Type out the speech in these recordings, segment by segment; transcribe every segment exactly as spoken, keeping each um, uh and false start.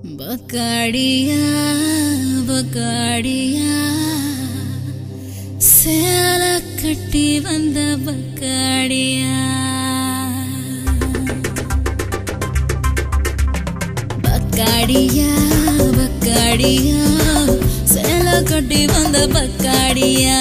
बकाड़िया बकाड़िया சேல கட்டி வந்த பக்காடியா பக்காடியா பக்காடியா சேல கட்டி வந்த பக்காடியா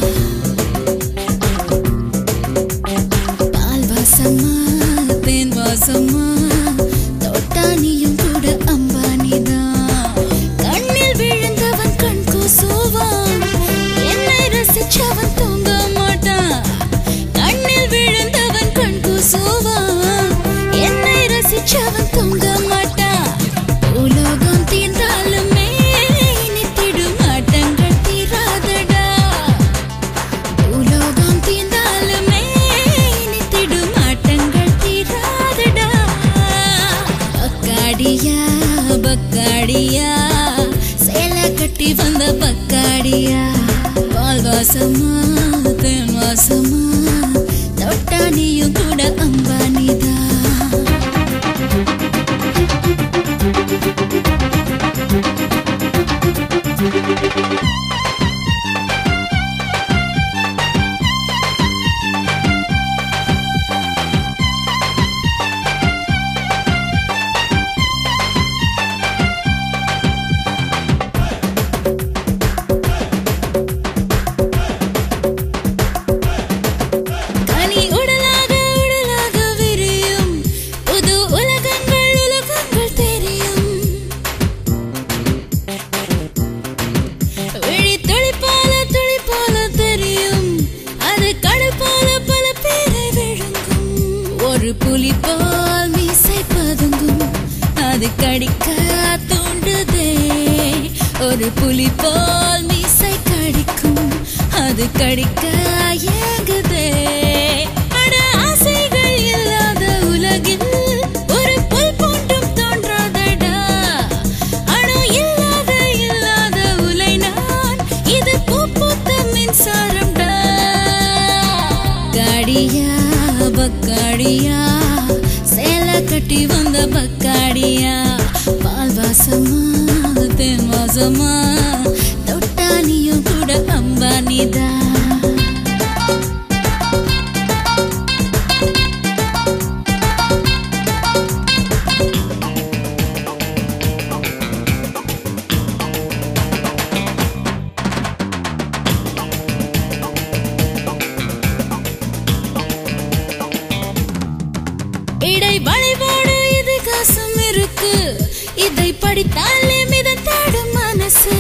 பால் வாசமா தேன் வாசமா தொட்டானியும் கூட அம்பானிதான் கண்ணில் விழுந்தவன் கண் கூசுவான் என்னை ரசிச்சவன் தூங்க மாட்டான் கண்ணில் விழுந்தவன் கண் கூசுவான் என்னை ரசிச்சவன் தூங்க மாட்டான் உலகம் தீர்ந்தாலுமே நித்திடும் ஆட்டங்கள் தீராதடா உலகம் தீர்ந்தாலுமே நித்திடும் ஆட்டங்கள் தீராதடா பக்காடியா பக்காடியா சேல கட்டி வந்த பக்காடியா பால் வாசமா தேன் வாசமா தொட்டானியும் கூட அம்பானிதா புலி போல் மீசை பதுங்கும் அது கடிக்க தூண்டுதே ஒரு புலி போல் மீசை கடிக்கும் அது கடிக்க ஏங்குதே அட ஆசைகள் இல்லாத உலகில் ஒரு புல் போன்றும் தோன்றாதடா அணு இல்லாத இல்லாத உலை நான் இது பூ பூத்த மின்சாரம்டா காடியா பக்காடியா சேல கட்டி வந்த பக்காடியா பால் வாசமா தேன் வாசமா தொட்டானியும் கூட அம்பானிதா இடை வழிபாடு இது காசும் இருக்கு இதை படித்தாலே மிதந்தாடும் மனசு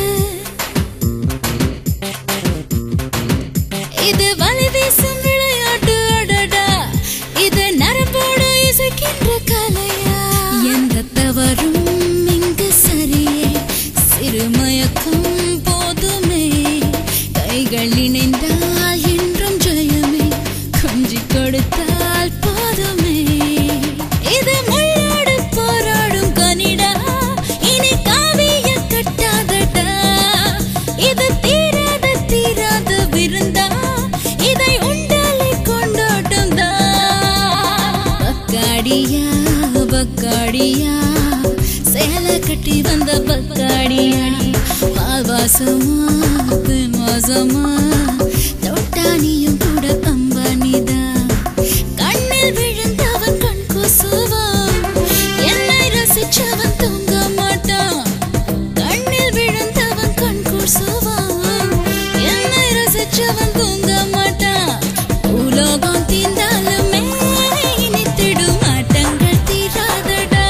இது வலி வீசும் விளையாட்டு அடடா இது நரம்போடு இசைக்கின்ற கலையா எந்த தவறும் இங்கு சரியே சிறுமயக்கம் போதுமே கைகள் இணைந்தால் என்றும் ஜெயமே கொஞ்சி கொடுத்தால் போதுமே இது முள்ளோடு போராடும் கனிடா இனி காவிய கட்டாதடா இது தீராத தீராத விருந்தா இதை உண்டாலே கொண்டாட்டம் தான் பக்காடியா பக்காடியா சேல கட்டி வந்த பக்காடியா பால் வாசமா தேன் வாசமா தொட்டானியும் கூட அம்பானிதா கண்ணில் விழுந்தவன் கண் கூசுவான் என்னை ரசிச்சவன் தூங்க மாட்டான் கண்ணில் விழுந்தவன் கண் கூசுவான் என்னை ரசிச்சவன் தூங்க மாட்டான் உலகம் தீர்ந்தாலுமே நித்திடும் ஆட்டங்கள் தீராதடா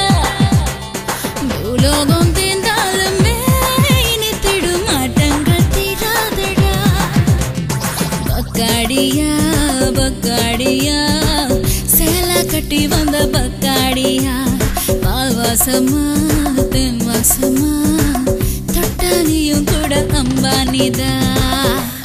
உலகம் தீர்ந்தாலுமே நித்திடும் ஆட்டங்கள் தீராதடா பக்காடியா பக்காடியா சேல கட்டி வந்த பக்காடியா பால் வாசமா தேன் வாசமா தொட்டானியும் கூட அம்பானிதா